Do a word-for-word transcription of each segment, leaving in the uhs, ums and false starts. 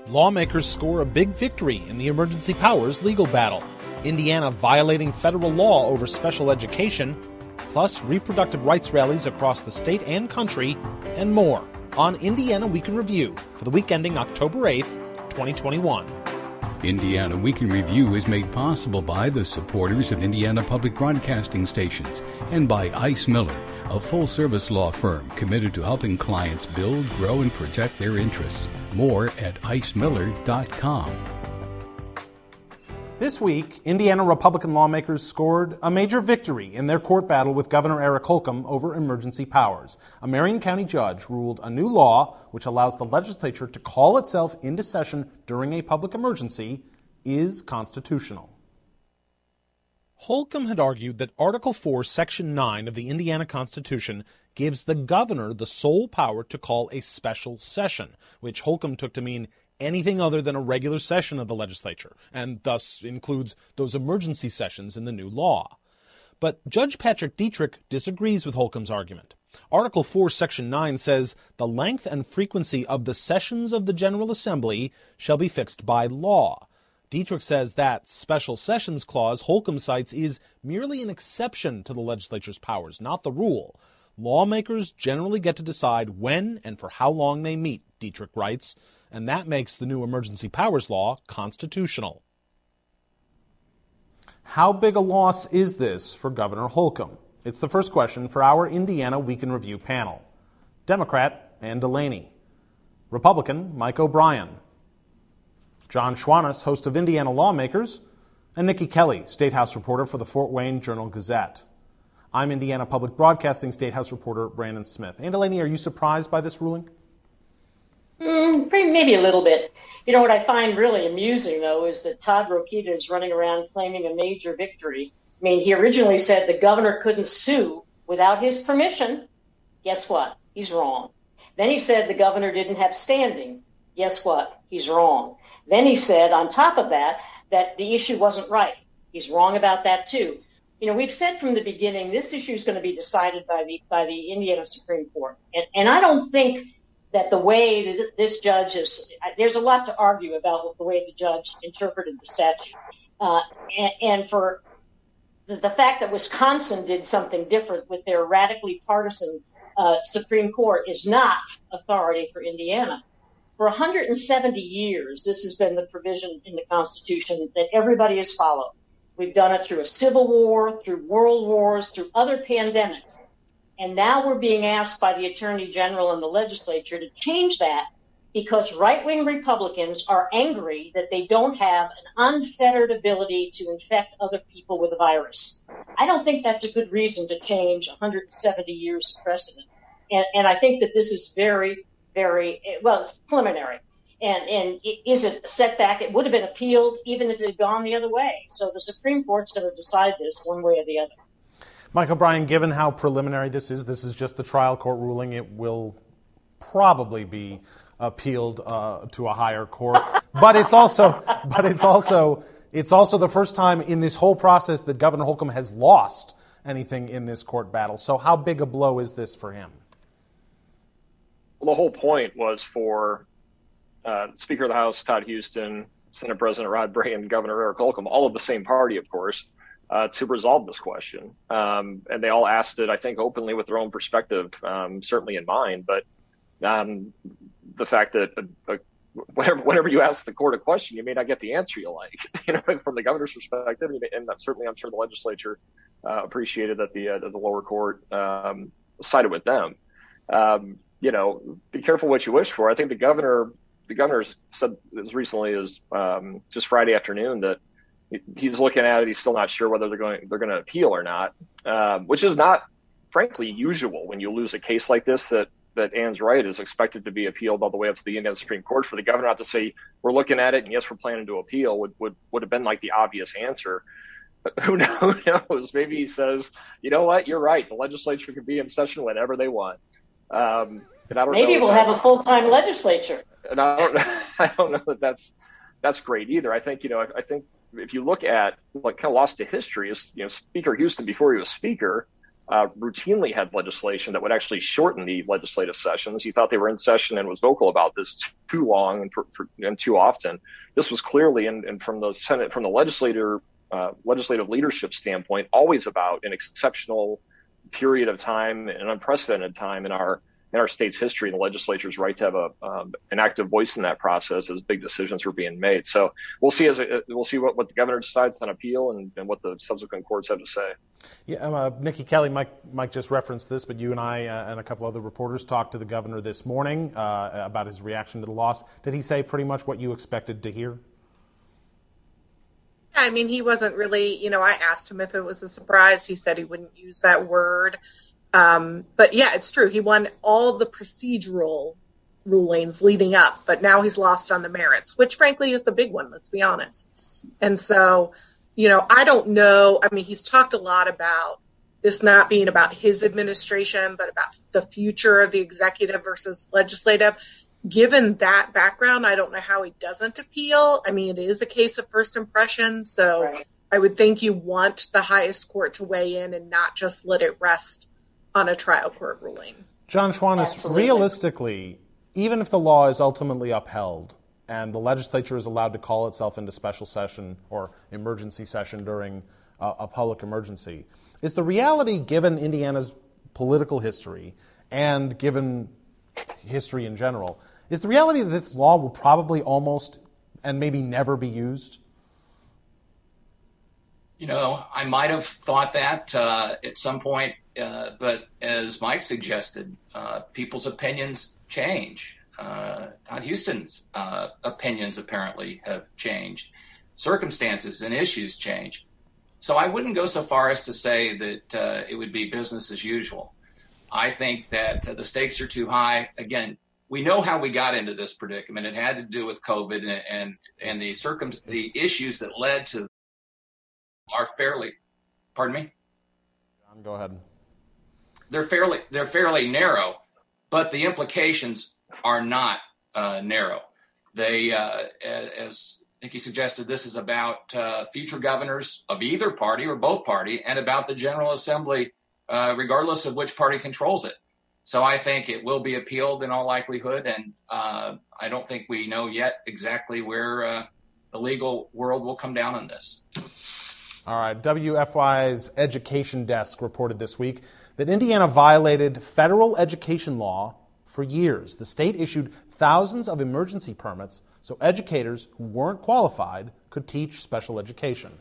Lawmakers score a big victory in the emergency powers legal battle. Indiana violating federal law over special education, plus reproductive rights rallies across the state and country, and more on Indiana Week in Review for the week ending October eighth, twenty twenty-one. Indiana Week in Review is made possible by the supporters of Indiana Public Broadcasting Stations and by Ice Miller, a full-service law firm committed to helping clients build, grow, and protect their interests. More at ice miller dot com. This week, Indiana Republican lawmakers scored a major victory in their court battle with Governor Eric Holcomb over emergency powers. A Marion County judge ruled a new law which allows the legislature to call itself into session during a public emergency is constitutional. Holcomb had argued that Article four, Section nine of the Indiana Constitution gives the governor the sole power to call a special session, which Holcomb took to mean anything other than a regular session of the legislature, and thus includes those emergency sessions in the new law. But Judge Patrick Dietrich disagrees with Holcomb's argument. Article four, Section nine says the length and frequency of the sessions of the General Assembly shall be fixed by law. Dietrich says that special sessions clause Holcomb cites is merely an exception to the legislature's powers, not the rule. Lawmakers generally get to decide when and for how long they meet, Dietrich writes, and that makes the new emergency powers law constitutional. How big a loss is this for Governor Holcomb? It's the first question for our Indiana Week in Review panel. Democrat Ann Delaney. Republican Mike O'Brien. John Schwannis, host of Indiana Lawmakers, and Nikki Kelly, State House reporter for the Fort Wayne Journal-Gazette. I'm Indiana Public Broadcasting State House reporter Brandon Smith. Ann Delaney, are you surprised by this ruling? Mm, maybe a little bit. You know, what I find really amusing, though, is that Todd Rokita is running around claiming a major victory. I mean, he originally said the governor couldn't sue without his permission. Guess what? He's wrong. Then he said the governor didn't have standing. Guess what? He's wrong. Then he said, on top of that, that the issue wasn't right. He's wrong about that, too. You know, we've said from the beginning this issue is going to be decided by the by the Indiana Supreme Court. And, and I don't think that the way that this judge is, there's a lot to argue about the way the judge interpreted the statute. Uh, and, and for the, the fact that Wisconsin did something different with their radically partisan uh, Supreme Court is not authority for Indiana. For one hundred seventy years, this has been the provision in the Constitution that everybody has followed. We've done it through a civil war, through world wars, through other pandemics. And now we're being asked by the Attorney General and the legislature to change that because right-wing Republicans are angry that they don't have an unfettered ability to infect other people with a virus. I don't think that's a good reason to change one hundred seventy years of precedent. And, and I think that this is very, very, well, it's preliminary. And, and is it a setback? It would have been appealed even if it had gone the other way. So the Supreme Court's going to decide this one way or the other. Mike O'Brien, given how preliminary this is, this is just the trial court ruling. It will probably be appealed uh, to a higher court. But it's also, but it's also, it's also the first time in this whole process that Governor Holcomb has lost anything in this court battle. So how big a blow is this for him? Well, the whole point was for uh, Speaker of the House Todd Huston, Senate President Rod Bray, and Governor Eric Holcomb, all of the same party, of course, uh, to resolve this question. Um, and they all asked it, I think, openly with their own perspective, um, certainly in mind. But um, the fact that uh, whenever, whenever you ask the court a question, you may not get the answer you like, you know, from the governor's perspective. And certainly, I'm sure the legislature uh, appreciated that the, uh, that the lower court um, sided with them. Um, you know, be careful what you wish for. I think the governor, the governor said as recently as um, just Friday afternoon that he's looking at it. He's still not sure whether they're going they're going to appeal or not, um, which is not, frankly, usual when you lose a case like this. That that Ann's right is expected to be appealed all the way up to the Indiana Supreme Court. For the governor not to say we're looking at it and yes, we're planning to appeal would would, would have been like the obvious answer. But who knows? Maybe he says, you know what, you're right. The legislature can be in session whenever they want. Um, and I don't Maybe know we'll have a full-time legislature. And I don't, I don't know that that's that's great either. I think, you know, I, I think if you look at what kind of lost to history is, you know, Speaker Huston before he was Speaker, uh, routinely had legislation that would actually shorten the legislative sessions. He thought they were in session and was vocal about this too long and, for, for, and too often. This was clearly, and, and from the Senate, from the legislator, uh, legislative leadership standpoint, always about an exceptional period of time, an unprecedented time in our in our state's history, and the legislature's right to have a um, an active voice in that process as big decisions were being made. So we'll see as it, we'll see what, what the governor decides on appeal and, and what the subsequent courts have to say. Yeah, uh, Nikki Kelly, Mike, Mike just referenced this, but you and I uh, and a couple other reporters talked to the governor this morning uh, about his reaction to the loss. Did he say pretty much what you expected to hear? I mean, he wasn't really, you know, I asked him if it was a surprise. He said he wouldn't use that word. Um, but yeah, it's true. He won all the procedural rulings leading up, but now he's lost on the merits, which frankly is the big one, let's be honest. And so, you know, I don't know. I mean, he's talked a lot about this not being about his administration, but about the future of the executive versus legislative. Given that background, I don't know how he doesn't appeal. I mean, it is a case of first impression. So right. I would think you want the highest court to weigh in and not just let it rest on a trial court ruling. John Schwantes, realistically, even if the law is ultimately upheld and the legislature is allowed to call itself into special session or emergency session during uh, a public emergency, is the reality, given Indiana's political history and given history in general, is the reality that this law will probably almost and maybe never be used? You know, I might have thought that uh, at some point, uh, but as Mike suggested, uh, people's opinions change. Uh, Todd Huston's uh, opinions apparently have changed. Circumstances and issues change. So I wouldn't go so far as to say that uh, it would be business as usual. I think that uh, the stakes are too high. Again, we know how we got into this predicament. It had to do with COVID and and, and the circum the issues that led to are fairly, pardon me? John, go ahead. They're fairly they're fairly narrow, but the implications are not uh, narrow. They, uh, as Nikki suggested, this is about uh, future governors of either party or both party, and about the General Assembly, uh, regardless of which party controls it. So I think it will be appealed in all likelihood, and uh, I don't think we know yet exactly where uh, the legal world will come down on this. All right, W F Y's education desk reported this week that Indiana violated federal education law for years. The state issued thousands of emergency permits so educators who weren't qualified could teach special education.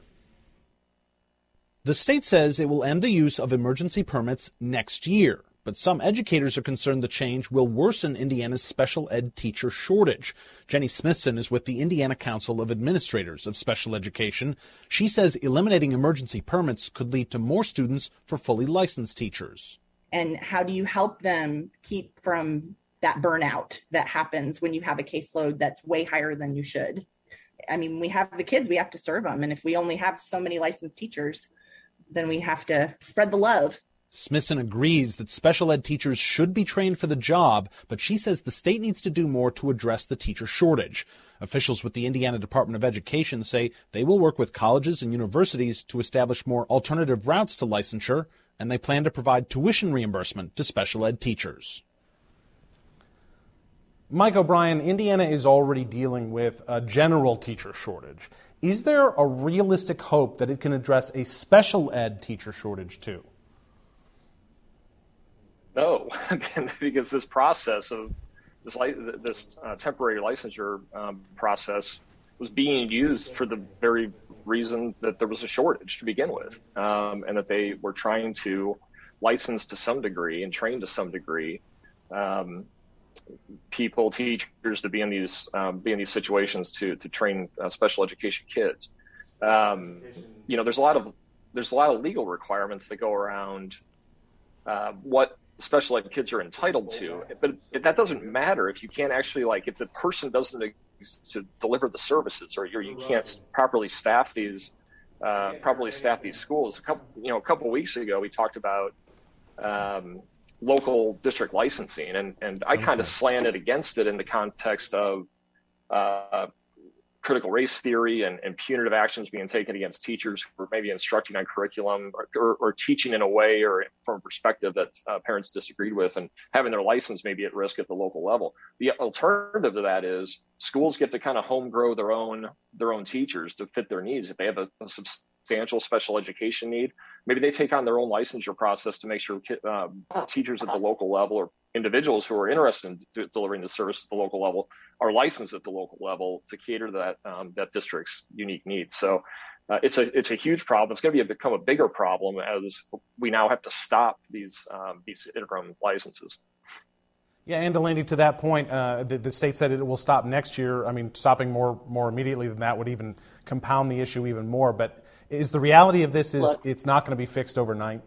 The state says it will end the use of emergency permits next year, but some educators are concerned the change will worsen Indiana's special ed teacher shortage. Jenny Smithson is with the Indiana Council of Administrators of Special Education. She says eliminating emergency permits could lead to more students for fully licensed teachers. And how do you help them keep from that burnout that happens when you have a caseload that's way higher than you should? I mean, we have the kids, we have to serve them. And if we only have so many licensed teachers, then we have to spread the love. Smithson agrees that special ed teachers should be trained for the job, but she says the state needs to do more to address the teacher shortage. Officials with the Indiana Department of Education say they will work with colleges and universities to establish more alternative routes to licensure, and they plan to provide tuition reimbursement to special ed teachers. Mike O'Brien, Indiana is already dealing with a general teacher shortage. Is there a realistic hope that it can address a special ed teacher shortage too? No, because this process of this this uh, temporary licensure um, process was being used for the very reason that there was a shortage to begin with, um, and that they were trying to license to some degree and train to some degree um, people, teachers, to be in these um, be in these situations to to train uh, special education kids. Um, you know, there's a lot of there's a lot of legal requirements that go around uh, what special ed kids are entitled to, but that doesn't matter if you can't actually, like, if the person doesn't exist to deliver the services, or you can't properly staff these uh, properly staff these schools. A couple, you know, a couple of weeks ago, we talked about um, local district licensing, and and I kind of slanted against it in the context of uh, critical race theory and, and punitive actions being taken against teachers who are maybe instructing on curriculum or, or, or teaching in a way or from a perspective that uh, parents disagreed with, and having their license maybe at risk at the local level. The alternative to that is schools get to kind of home grow their own their own teachers to fit their needs. If they have a, a substantial special education need, maybe they take on their own licensure process to make sure um, teachers at the local level or individuals who are interested in d- delivering the service at the local level are licensed at the local level to cater to that um, that district's unique needs. So uh, it's a it's a huge problem. It's going to be a, become a bigger problem as we now have to stop these um, these interim licenses. Yeah, and Delaney, to that point, uh, the, the state said it will stop next year. I mean, stopping more more immediately than that would even compound the issue even more. But is the reality of this is Look, it's not going to be fixed overnight?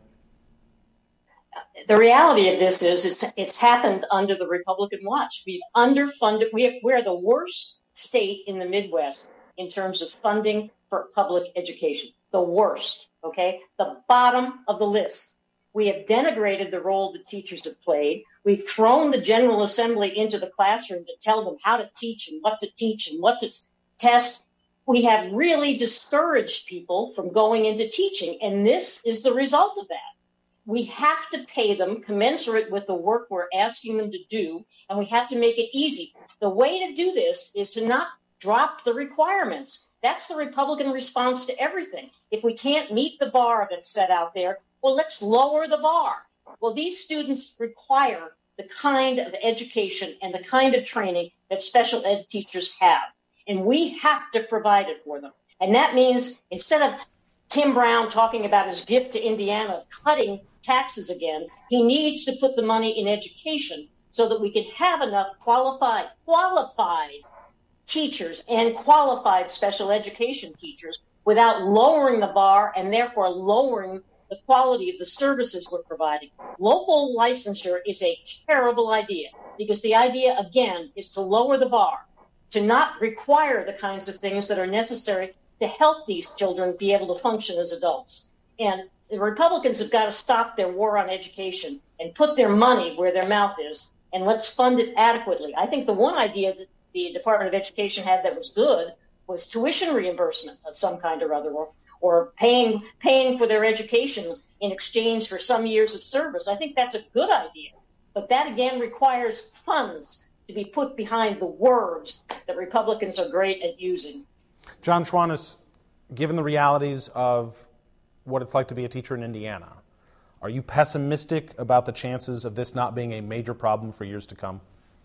The reality of this is it's, it's happened under the Republican watch. We've underfunded. We have, we're the worst state in the Midwest in terms of funding for public education. The worst, okay? The bottom of the list. We have denigrated the role that teachers have played. We've thrown the General Assembly into the classroom to tell them how to teach and what to teach and what to test. We have really discouraged people from going into teaching, and this is the result of that. We have to pay them commensurate with the work we're asking them to do, and we have to make it easy. The way to do this is to not drop the requirements. That's the Republican response to everything. If we can't meet the bar that's set out there, well, let's lower the bar. Well, these students require the kind of education and the kind of training that special ed teachers have, and we have to provide it for them. And that means instead of Tim Brown talking about his gift to Indiana, cutting taxes again, he needs to put the money in education so that we can have enough qualified, qualified teachers and qualified special education teachers without lowering the bar and therefore lowering the quality of the services we're providing. Local licensure is a terrible idea because the idea, again, is to lower the bar, to not require the kinds of things that are necessary to help these children be able to function as adults. And the Republicans have got to stop their war on education and put their money where their mouth is, and let's fund it adequately. I think the one idea that the Department of Education had that was good was tuition reimbursement of some kind or other, or, or paying paying for their education in exchange for some years of service. I think that's a good idea. But that, again, requires funds to be put behind the words that Republicans are great at using. John Schwantes, given the realities of what it's like to be a teacher in Indiana, are you pessimistic about the chances of this not being a major problem for years to come?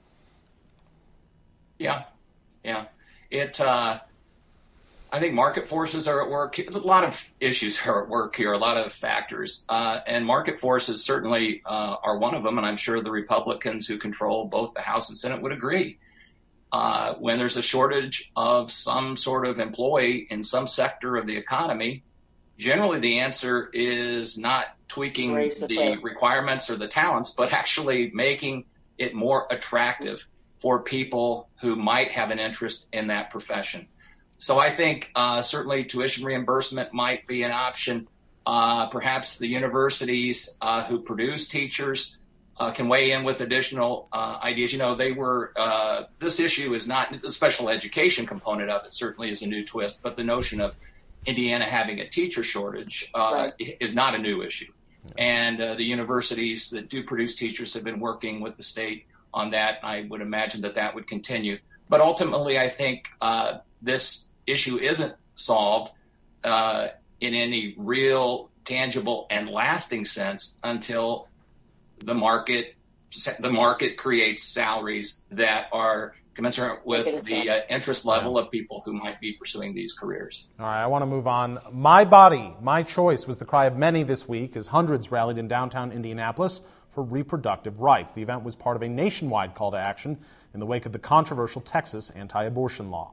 Yeah, yeah. It. Uh, I think market forces are at work. A lot of issues are at work here, a lot of factors. Uh, and market forces certainly uh, are one of them, and I'm sure the Republicans who control both the House and Senate would agree. Uh, when there's a shortage of some sort of employee in some sector of the economy, generally the answer is not tweaking the, the requirements or the talents, but actually making it more attractive for people who might have an interest in that profession. So I think uh, certainly tuition reimbursement might be an option. Uh, perhaps the universities uh, who produce teachers uh, can weigh in with additional uh, ideas. You know, they were, uh, this issue is not, the special education component of it certainly is a new twist, but the notion of Indiana having a teacher shortage uh, right. is not a new issue. And uh, the universities that do produce teachers have been working with the state on that. I would imagine that that would continue. But ultimately, I think uh, this issue isn't solved uh, in any real, tangible, and lasting sense until the market the market creates salaries that are commensurate with the uh, interest level of people who might be pursuing these careers. All right, I want to move on. My body, my choice was the cry of many this week as hundreds rallied in downtown Indianapolis for reproductive rights. The event was part of a nationwide call to action in the wake of the controversial Texas anti-abortion law.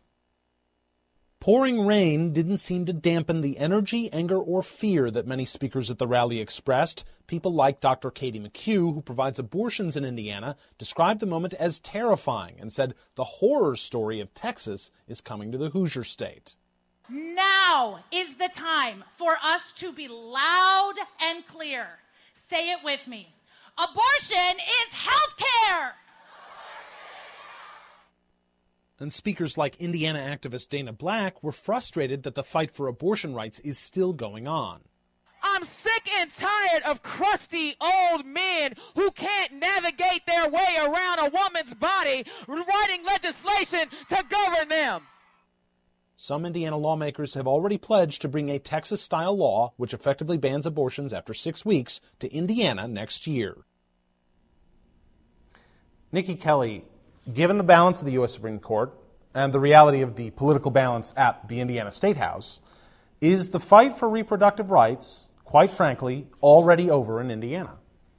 Pouring rain didn't seem to dampen the energy, anger, or fear that many speakers at the rally expressed. People like Doctor Katie McHugh, who provides abortions in Indiana, described the moment as terrifying and said the horror story of Texas is coming to the Hoosier State. Now is the time for us to be loud and clear. Say it with me. Abortion, Abortion is health care. And speakers like Indiana activist Dana Black were frustrated that the fight for abortion rights is still going on. I'm sick and tired of crusty old men who can't navigate their way around a woman's body, writing legislation to govern them. Some Indiana lawmakers have already pledged to bring a Texas-style law, which effectively bans abortions after six weeks, to Indiana next year. Nikki Kelly, given the balance of the U S Supreme Court and the reality of the political balance at the Indiana State House, is the fight for reproductive rights, quite frankly, already over in Indiana?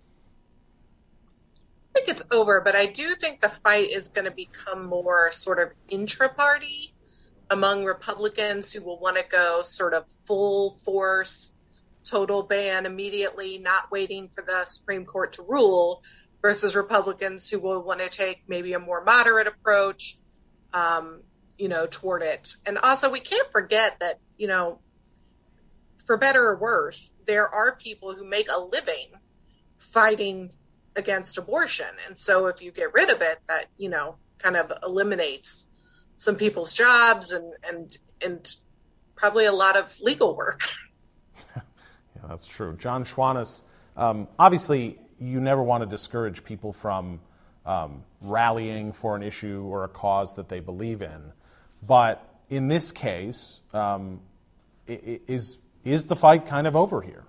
I think it's over, but I do think the fight is going to become more sort of intra-party among Republicans who will want to go sort of full force, total ban immediately, not waiting for the Supreme Court to rule, versus Republicans who will want to take maybe a more moderate approach, um, you know, toward it. And also, we can't forget that, you know, for better or worse, there are people who make a living fighting against abortion. And so if you get rid of it, that, you know, kind of eliminates some people's jobs and, and, and probably a lot of legal work. Yeah, that's true. John Schwannis, um, obviously, you never want to discourage people from um, rallying for an issue or a cause that they believe in. But in this case, um, is is the fight kind of over here?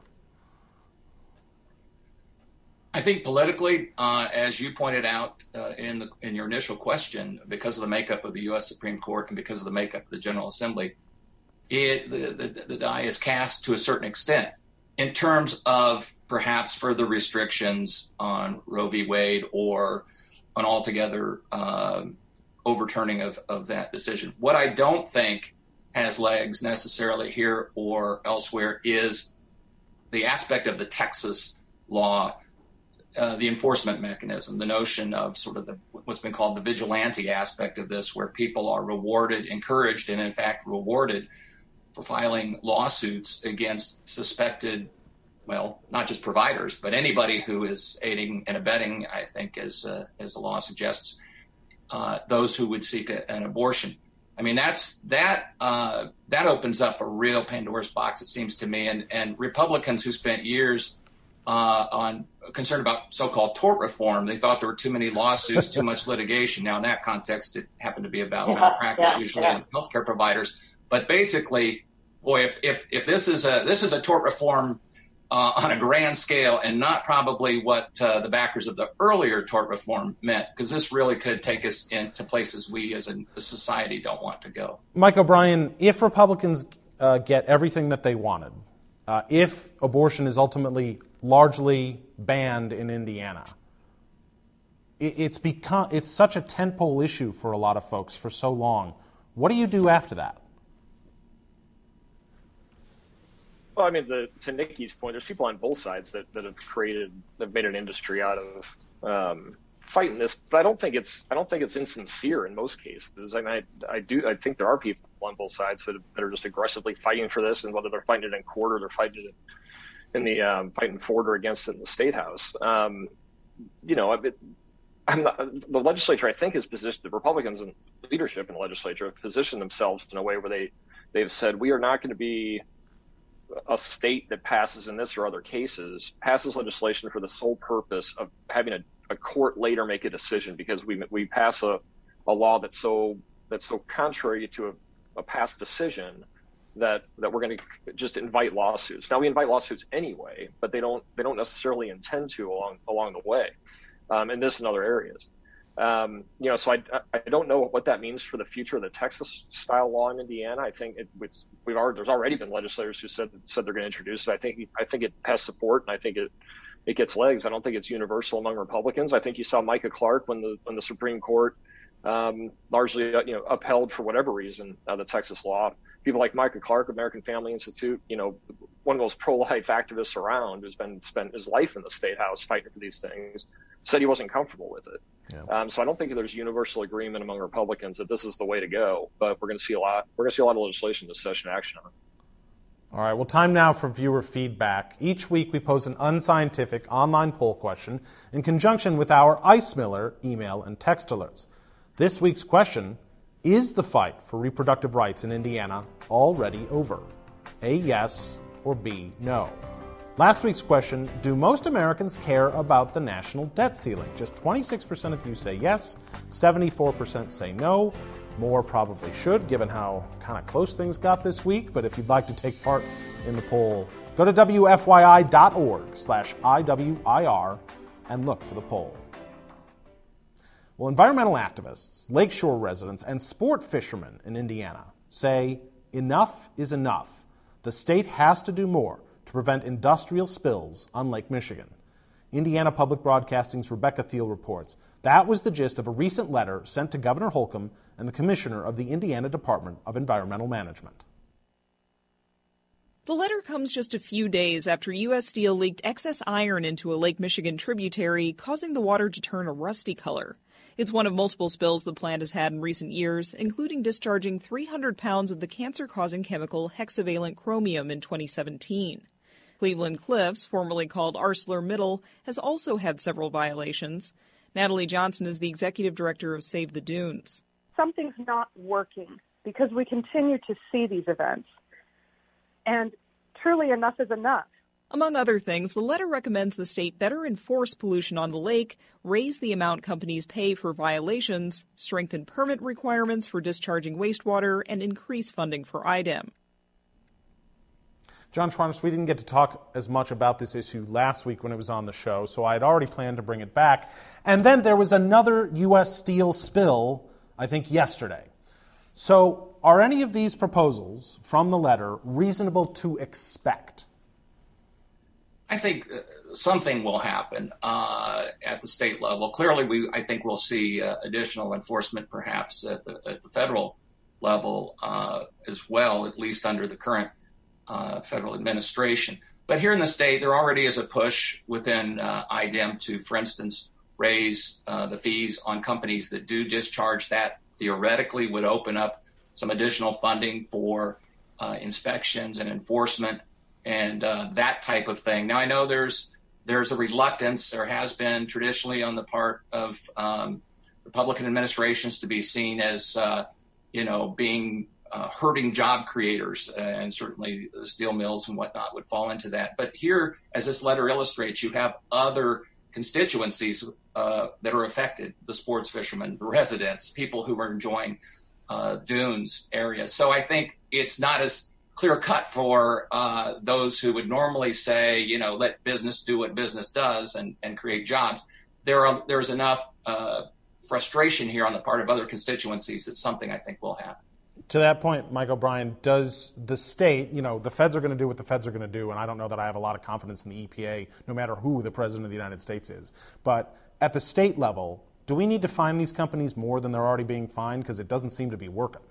I think politically, uh, as you pointed out uh, in the, in your initial question, because of the makeup of the U S Supreme Court and because of the makeup of the General Assembly, it the, the, the die is cast to a certain extent in terms of perhaps further restrictions on Roe v. Wade or an altogether uh, overturning of, of that decision. What I don't think has legs necessarily here or elsewhere is the aspect of the Texas law, uh, the enforcement mechanism, the notion of sort of the, what's been called the vigilante aspect of this, where people are rewarded, encouraged, and in fact rewarded for filing lawsuits against suspected, well, not just providers, but anybody who is aiding and abetting, I think, as uh, as the law suggests, uh, those who would seek a, an abortion. I mean, that's that uh, that opens up a real Pandora's box, it seems to me. And, and Republicans who spent years uh, on concerned about so-called tort reform, they thought there were too many lawsuits, too much litigation. Now, in that context, it happened to be about yeah, malpractice, yeah, usually yeah. in healthcare providers. But basically, boy, if if if this is a this is a tort reform Uh, on a grand scale, and not probably what uh, the backers of the earlier tort reform meant, because this really could take us into places we as a, a society don't want to go. Mike O'Brien, if Republicans uh, get everything that they wanted, uh, if abortion is ultimately largely banned in Indiana, it, it's become it's such a tentpole issue for a lot of folks for so long. What do you do after that? Well, I mean, the, to Nikki's point, there's people on both sides that, that have created, have made an industry out of um, fighting this. But I don't think it's, I don't think it's insincere in most cases. I mean, I, I do, I think there are people on both sides that, that are just aggressively fighting for this, and whether they're fighting it in court or they're fighting it in the um, fighting for it or against it in the state house. Um, you know, it, I'm not, the legislature, I think, is positioned. The Republicans and leadership in the legislature have positioned themselves in a way where they they've said we are not going to be a state that passes in this or other cases, passes legislation for the sole purpose of having a, a court later make a decision because we we pass a, a law that's so that's so contrary to a, a past decision that that we're going to just invite lawsuits. Now we invite lawsuits anyway, but they don't they don't necessarily intend to along along the way, um, in this and other areas. Um, you know, so I, I don't know what that means for the future of the Texas style law in Indiana. I think it, it's, we've already, there's already been legislators who said, said they're going to introduce it. I think, I think it has support, and I think it, it gets legs. I don't think it's universal among Republicans. I think you saw Micah Clark when the, when the Supreme Court, um, largely, you know, upheld for whatever reason, uh, the Texas law. People like Micah Clark, American Family Institute, you know, one of those pro-life activists around who's been spent his life in the state house fighting for these things, said he wasn't comfortable with it. Yeah. Um, so I don't think there's universal agreement among Republicans that this is the way to go, but we're going to see a lot. We're going to see a lot of legislation this session action on it. All right. Well, time now for viewer feedback. Each week we pose an unscientific online poll question in conjunction with our Ice Miller email and text alerts. This week's question: Is the fight for reproductive rights in Indiana already over? A, yes, or B, no? Last week's question, do most Americans care about the national debt ceiling? Just twenty-six percent of you say yes, seventy-four percent say no. More probably should, given how kind of close things got this week. But if you'd like to take part in the poll, go to W F Y I dot org slash I W I R and look for the poll. Well, environmental activists, lakeshore residents, and sport fishermen in Indiana say enough is enough. The state has to do more to prevent industrial spills on Lake Michigan. Indiana Public Broadcasting's Rebecca Thiel reports that was the gist of a recent letter sent to Governor Holcomb and the Commissioner of the Indiana Department of Environmental Management. The letter comes just a few days after U S Steel leaked excess iron into a Lake Michigan tributary, causing the water to turn a rusty color. It's one of multiple spills the plant has had in recent years, including discharging three hundred pounds of the cancer-causing chemical hexavalent chromium in twenty seventeen. Cleveland Cliffs, formerly called ArcelorMittal, has also had several violations. Natalie Johnson is the executive director of Save the Dunes. Something's not working because we continue to see these events. And truly, enough is enough. Among other things, the letter recommends the state better enforce pollution on the lake, raise the amount companies pay for violations, strengthen permit requirements for discharging wastewater, and increase funding for I D E M. John Schwanitz, we didn't get to talk as much about this issue last week when it was on the show, so I had already planned to bring it back. And then there was another U S Steel spill, I think yesterday. So are any of these proposals from the letter reasonable to expect? I think something will happen uh, at the state level. Clearly, we I think we'll see uh, additional enforcement perhaps at the, at the federal level uh, as well, at least under the current Uh, federal administration. But here in the state, there already is a push within uh, I D E M to, for instance, raise uh, the fees on companies that do discharge. That theoretically would open up some additional funding for uh, inspections and enforcement and uh, that type of thing. Now, I know there's there's a reluctance, there has been traditionally on the part of um, Republican administrations to be seen as, uh, you know, being Uh, hurting job creators, uh, and certainly the steel mills and whatnot would fall into that. But here, as this letter illustrates, you have other constituencies uh, that are affected, the sports fishermen, the residents, people who are enjoying uh, dunes areas. So I think it's not as clear cut for uh, those who would normally say, you know, let business do what business does and, and create jobs. There are There's enough uh, frustration here on the part of other constituencies that something I think will happen. To that point, Mike O'Brien, does the state, you know, the feds are going to do what the feds are going to do, and I don't know that I have a lot of confidence in the E P A, no matter who the president of the United States is. But at the state level, do we need to fine these companies more than they're already being fined? Because it doesn't seem to be working.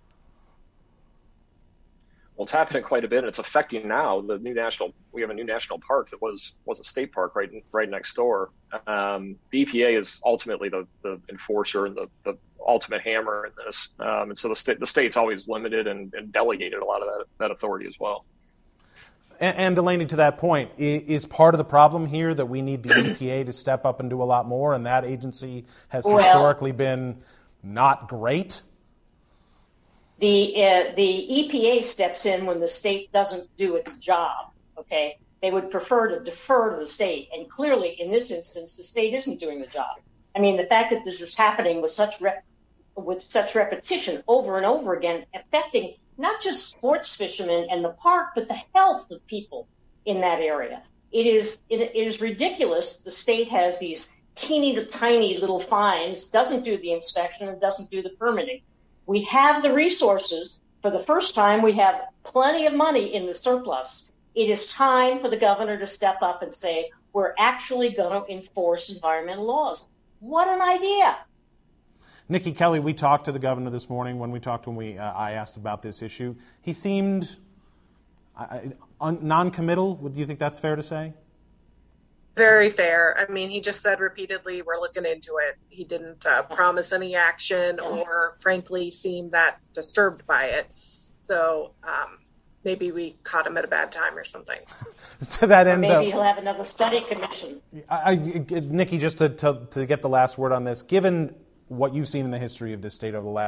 Well, it's happening quite a bit, and it's affecting now the new national. We have a new national park that was was a state park right right next door. Um, the E P A is ultimately the, the enforcer and the, the ultimate hammer in this, um, and so the state the state's always limited and, and delegated a lot of that that authority as well. And, and Delaney, to that point, is part of the problem here that we need the E P A to step up and do a lot more, and that agency has well, historically been not great? The uh, the E P A steps in when the state doesn't do its job, okay? They would prefer to defer to the state, and clearly in this instance, the state isn't doing the job. I mean, the fact that this is happening with such rep- with such repetition over and over again, affecting not just sports fishermen and the park, but the health of people in that area. It is it, it is ridiculous. The state has these teeny to tiny little fines, doesn't do the inspection, and doesn't do the permitting. We have the resources. For the first time, we have plenty of money in the surplus. It is time for the governor to step up and say, we're actually going to enforce environmental laws. What an idea. Nikki Kelly, we talked to the governor this morning. When we talked to him, we, uh, I asked about this issue. He seemed uh, un- non-committal. Do you think that's fair to say? Very fair. I mean, he just said repeatedly, we're looking into it. He didn't uh, promise any action or, frankly, seem that disturbed by it. So um, maybe we caught him at a bad time or something. To that end, or maybe though, he'll have another study commission. I, I, Nikki, just to, to, to get the last word on this, given what you've seen in the history of this state over the last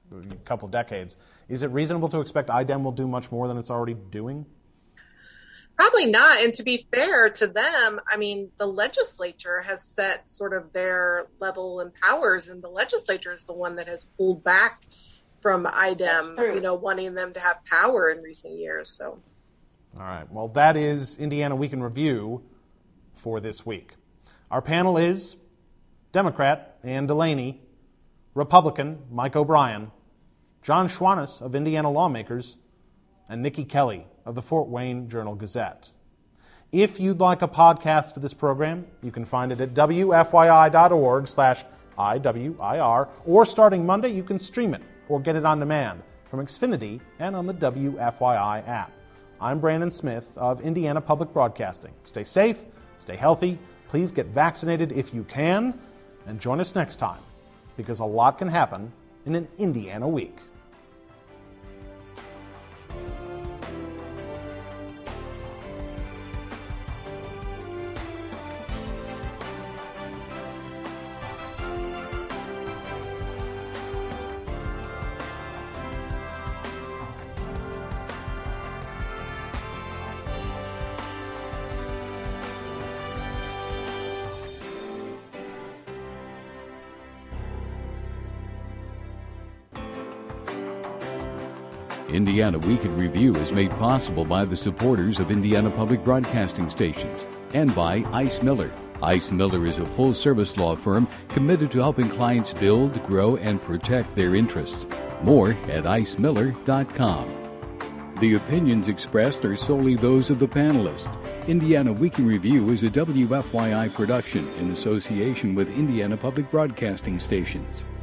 a couple of decades. Is it reasonable to expect I D E M will do much more than it's already doing? Probably not. And to be fair to them, I mean, the legislature has set sort of their level and powers, and the legislature is the one that has pulled back from I D E M, you know, wanting them to have power in recent years. So, all right. Well, that is Indiana Week in Review for this week. Our panel is Democrat Ann Delaney, Republican Mike O'Brien, John Schwannis of Indiana Lawmakers, and Nikki Kelly of the Fort Wayne Journal-Gazette. If you'd like a podcast to this program, you can find it at W F Y I dot org slash I W I R, or starting Monday, you can stream it or get it on demand from Xfinity and on the W F Y I app. I'm Brandon Smith of Indiana Public Broadcasting. Stay safe, stay healthy, please get vaccinated if you can, and join us next time, because a lot can happen in an Indiana week. Indiana Week in Review is made possible by the supporters of Indiana Public Broadcasting Stations and by Ice Miller. Ice Miller is a full-service law firm committed to helping clients build, grow, and protect their interests. More at ice miller dot com. The opinions expressed are solely those of the panelists. Indiana Week in Review is a W F Y I production in association with Indiana Public Broadcasting Stations.